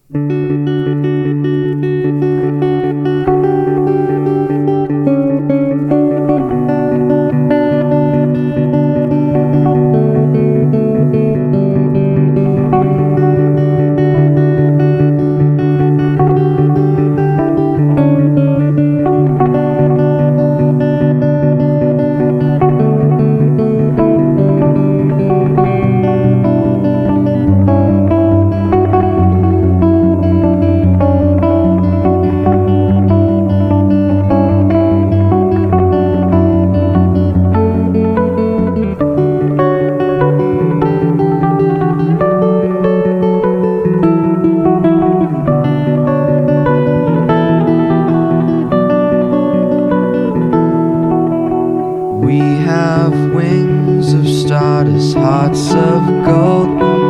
We have wings of stardust, hearts of gold.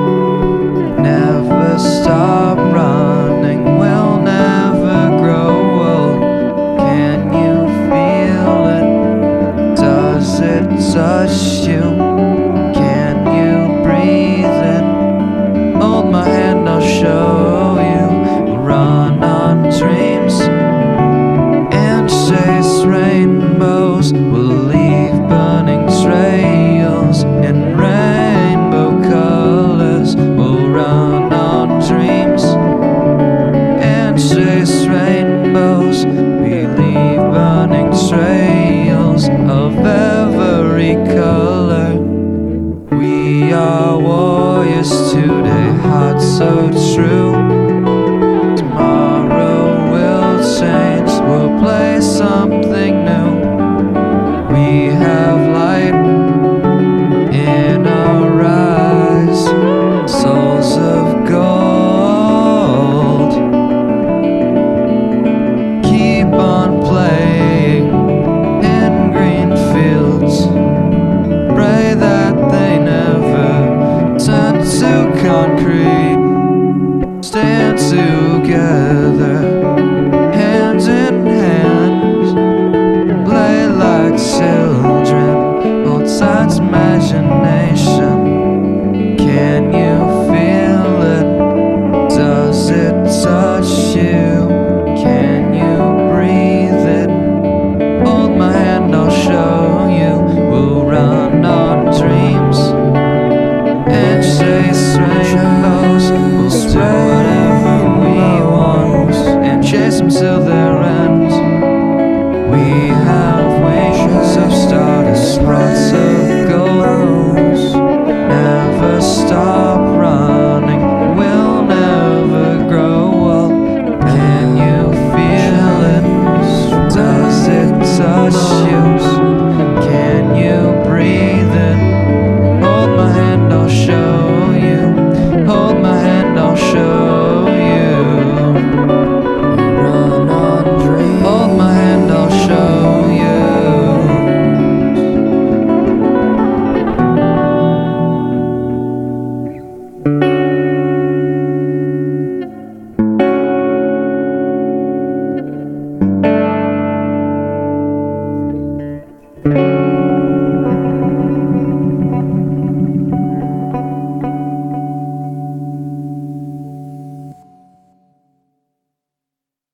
Never stop running, we'll never grow old. Can you feel it? Does it touch you? Can you breathe it? Hold my hand, I'll show you. We'll run on dreams and chase rainbows. We'll leave burning trails in rainbow colors. We'll run on dreams and chase rainbows. We leave burning trails of every color. We are warriors today, hearts so true.